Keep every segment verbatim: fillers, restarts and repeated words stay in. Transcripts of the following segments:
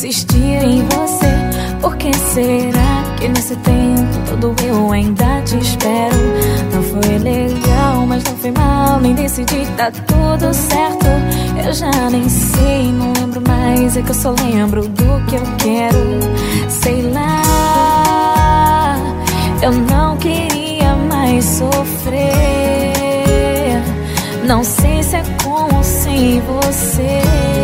insistir em você. Por que será que nesse tempo todo eu ainda te espero? Não foi legal, mas não foi mal, nem decidi, tá tudo certo. Eu já nem sei, não lembro mais, é que eu só lembro do que eu quero. Sei lá, eu não queria mais sofrer. Não sei se é com ou sem você.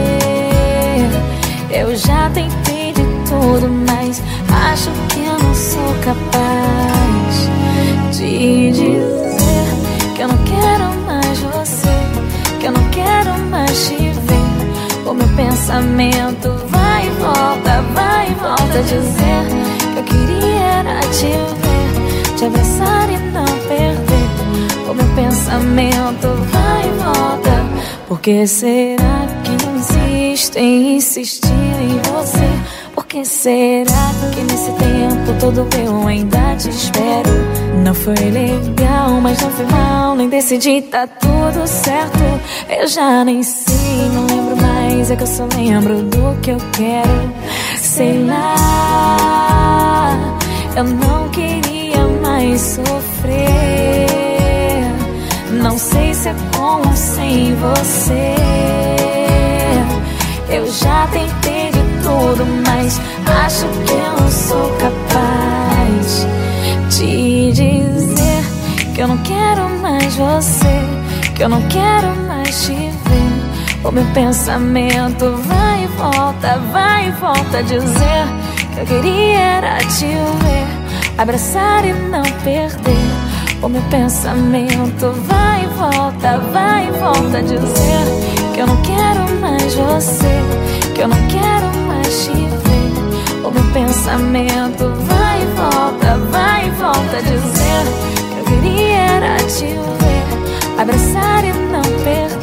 Eu já tentei de tudo, mas acho que eu não sou capaz de dizer que eu não quero mais você, que eu não quero mais te ver. O meu pensamento vai e volta, vai e volta, dizer que eu queria era te ver, te abraçar e não perder. O meu pensamento vai e volta. Por que será que eu insisto em insistir em você? Por que será que nesse tempo todo eu ainda te espero? Não foi legal, mas não foi mal, nem decidi, tá tudo certo. Eu já nem sei, não lembro mais, é que eu só lembro do que eu quero. Sei lá, eu não queria mais sofrer. Não sei se é com ou sem você. Eu já tentei de tudo, mas acho que eu não sou capaz de dizer que eu não quero mais você, que eu não quero mais te ver. O meu pensamento vai e volta, vai e volta, dizer que eu queria era te ver, abraçar e não perder. O meu pensamento vai e volta, vai e volta, dizer que eu não quero mais você, que eu não quero mais te ver. O meu pensamento vai e volta, vai e volta, dizer que eu queria era te ver, abraçar e não perder.